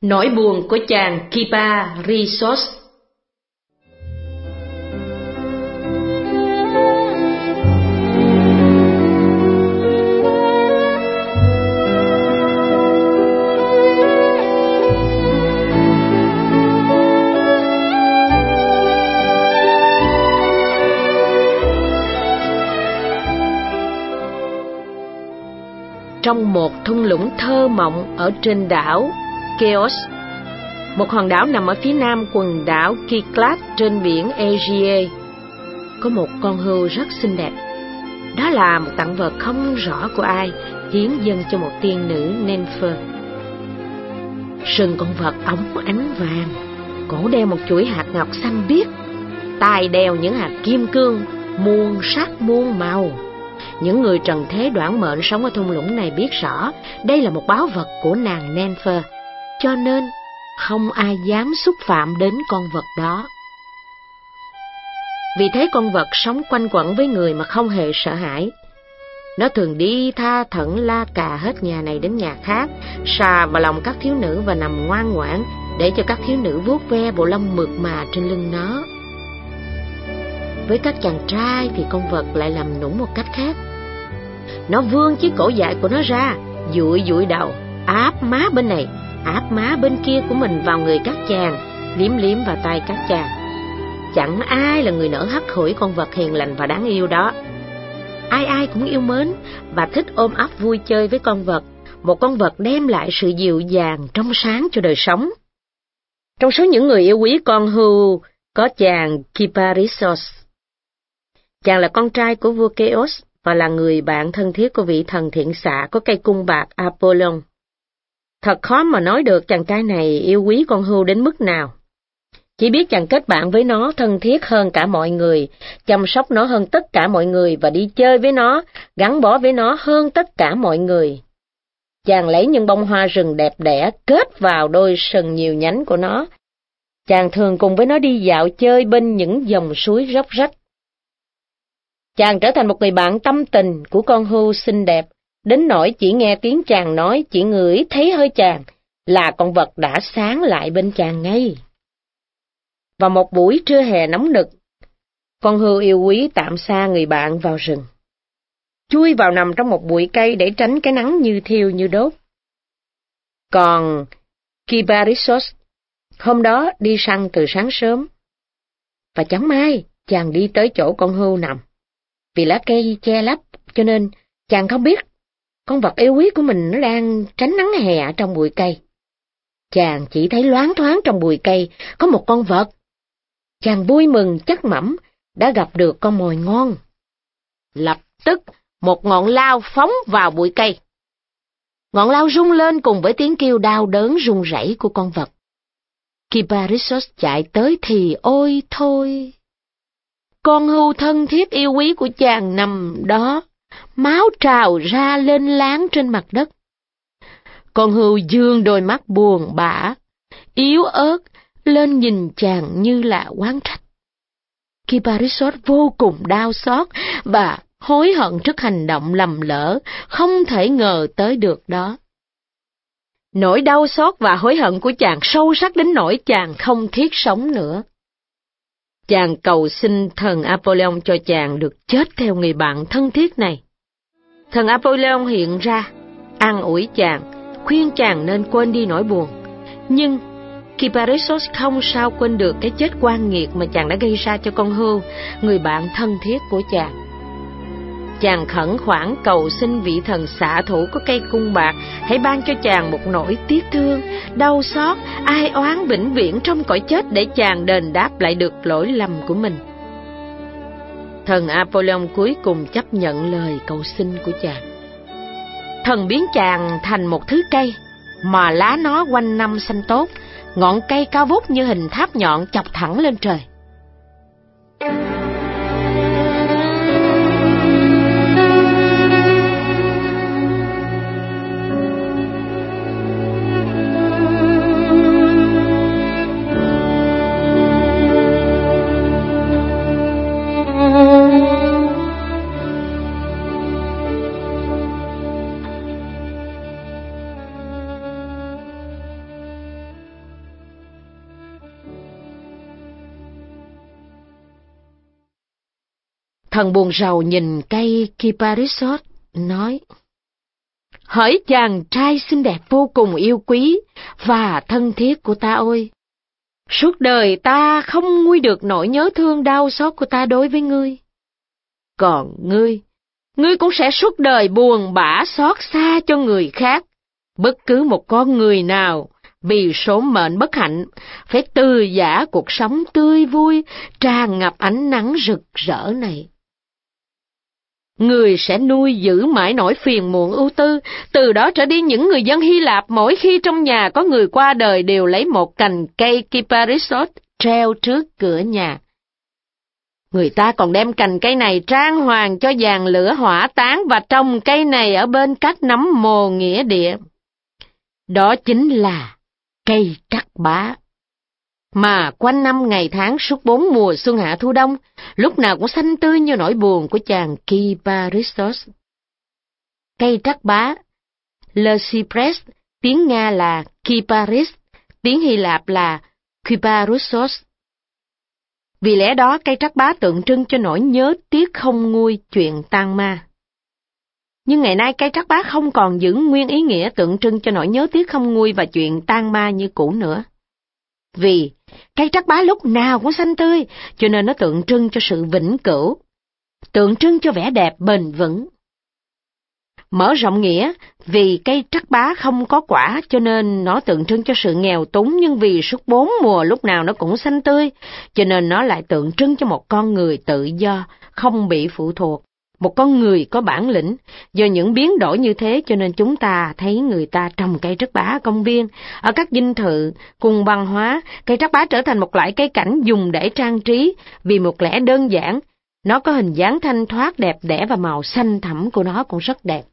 Nỗi buồn của chàng Kiparissos. Trong một thung lũng thơ mộng ở trên đảo Keos, một hòn đảo nằm ở phía nam quần đảo Kyklad trên biển Aegean, có một con hươu rất xinh đẹp. Đó là một tặng vật không rõ của ai hiến dâng cho một tiên nữ Nymphe. Sừng con vật óng ánh vàng, cổ đeo một chuỗi hạt ngọc xanh biếc, tai đeo những hạt kim cương muôn sắc muôn màu. Những người trần thế đoản mệnh sống ở thung lũng này biết rõ đây là một báu vật của nàng Nymphe, cho nên không ai dám xúc phạm đến con vật đó. Vì thế con vật sống quanh quẩn với người mà không hề sợ hãi. Nó thường đi tha thẩn la cà hết nhà này đến nhà khác, sà vào lòng các thiếu nữ và nằm ngoan ngoãn để cho các thiếu nữ vuốt ve bộ lông mượt mà trên lưng nó. Với các chàng trai thì con vật lại làm nũng một cách khác. Nó vươn chiếc cổ dài của nó ra, dụi dụi đầu, áp má bên này, áp má bên kia của mình vào người các chàng, liếm liếm vào tay các chàng. Chẳng ai là người nỡ hắt hủi con vật hiền lành và đáng yêu đó. Ai ai cũng yêu mến và thích ôm ấp vui chơi với con vật, một con vật đem lại sự dịu dàng trong sáng cho đời sống. Trong số những người yêu quý con hươu có chàng Kiparissos. Chàng là con trai của vua Keos và là người bạn thân thiết của vị thần thiện xạ có cây cung bạc Apollon. Thật khó mà nói được chàng trai này yêu quý con hươu đến mức nào. Chỉ biết chàng kết bạn với nó thân thiết hơn cả mọi người, chăm sóc nó hơn tất cả mọi người và đi chơi với nó, gắn bó với nó hơn tất cả mọi người. Chàng lấy những bông hoa rừng đẹp đẽ kết vào đôi sừng nhiều nhánh của nó. Chàng thường cùng với nó đi dạo chơi bên những dòng suối róc rách. Chàng trở thành một người bạn tâm tình của con hươu xinh đẹp, đến nỗi chỉ nghe tiếng chàng nói, chỉ ngửi thấy hơi chàng, là con vật đã sáng lại bên chàng ngay. Vào một buổi trưa hè nóng nực, con hươu yêu quý tạm xa người bạn vào rừng, chui vào nằm trong một bụi cây để tránh cái nắng như thiêu như đốt. Còn Kiparissos hôm đó đi săn từ sáng sớm, và chẳng may chàng đi tới chỗ con hươu nằm. Vì lá cây che lấp cho nên chàng không biết con vật yêu quý của mình nó đang tránh nắng hè trong bụi cây. Chàng chỉ thấy loáng thoáng trong bụi cây có một con vật. Chàng vui mừng chắc mẩm đã gặp được con mồi ngon. Lập tức một ngọn lao phóng vào bụi cây. Ngọn lao rung lên cùng với tiếng kêu đau đớn run rẩy của con vật. Kiparissos chạy tới thì ôi thôi! Con hươu thân thiết yêu quý của chàng nằm đó, máu trào ra lên láng trên mặt đất. Con hươu dương đôi mắt buồn bã, yếu ớt, lên nhìn chàng như là oán trách. Kiparissos vô cùng đau xót và hối hận trước hành động lầm lỡ, không thể ngờ tới được đó. Nỗi đau xót và hối hận của chàng sâu sắc đến nỗi chàng không thiết sống nữa. Chàng cầu xin thần Apollon cho chàng được chết theo người bạn thân thiết này. Thần Apollon hiện ra, an ủi chàng, khuyên chàng nên quên đi nỗi buồn. Nhưng Kiparissos không sao quên được cái chết oan nghiệt mà chàng đã gây ra cho con hươu, người bạn thân thiết của chàng. Chàng khẩn khoản cầu xin vị thần xạ thủ có cây cung bạc hãy ban cho chàng một nỗi tiếc thương, đau xót, ai oán vĩnh viễn trong cõi chết để chàng đền đáp lại được lỗi lầm của mình. Thần Apollon cuối cùng chấp nhận lời cầu xin của chàng. Thần biến chàng thành một thứ cây mà lá nó quanh năm xanh tốt, ngọn cây cao vút như hình tháp nhọn chọc thẳng lên trời. Thần buồn rầu nhìn cây Kyparissos, nói: Hỡi chàng trai xinh đẹp vô cùng yêu quý và thân thiết của ta ơi! Suốt đời ta không nguôi được nỗi nhớ thương đau xót của ta đối với ngươi. Còn ngươi cũng sẽ suốt đời buồn bã xót xa cho người khác. Bất cứ một con người nào vì số mệnh bất hạnh phải từ giã cuộc sống tươi vui, tràn ngập ánh nắng rực rỡ này. Người sẽ nuôi giữ mãi nỗi phiền muộn ưu tư. Từ đó trở đi, những người dân Hy Lạp mỗi khi trong nhà có người qua đời đều lấy một cành cây Kyparissos treo trước cửa nhà. Người ta còn đem cành cây này trang hoàng cho giàn lửa hỏa táng và trồng cây này ở bên các nấm mồ nghĩa địa. Đó chính là cây trắc bá, mà quanh năm ngày tháng suốt 4 mùa xuân hạ thu đông, lúc nào cũng xanh tươi như nỗi buồn của chàng Kyparissos. Cây trắc bá, Le Cypress, tiếng Nga là Kyparis, tiếng Hy Lạp là Kyparissos. Vì lẽ đó, cây trắc bá tượng trưng cho nỗi nhớ tiếc không nguôi chuyện tang ma. Nhưng ngày nay cây trắc bá không còn giữ nguyên ý nghĩa tượng trưng cho nỗi nhớ tiếc không nguôi và chuyện tang ma như cũ nữa. Vì cây trắc bá lúc nào cũng xanh tươi, cho nên nó tượng trưng cho sự vĩnh cửu, tượng trưng cho vẻ đẹp bền vững. Mở rộng nghĩa, vì cây trắc bá không có quả cho nên nó tượng trưng cho sự nghèo túng, nhưng vì suốt 4 mùa lúc nào nó cũng xanh tươi, cho nên nó lại tượng trưng cho một con người tự do, không bị phụ thuộc, một con người có bản lĩnh. Do những biến đổi như thế cho nên chúng ta thấy người ta trồng cây trắc bá ở công viên, ở các dinh thự, cùng văn hóa, cây trắc bá trở thành một loại cây cảnh dùng để trang trí, vì một lẽ đơn giản, nó có hình dáng thanh thoát đẹp đẽ và màu xanh thẳm của nó cũng rất đẹp.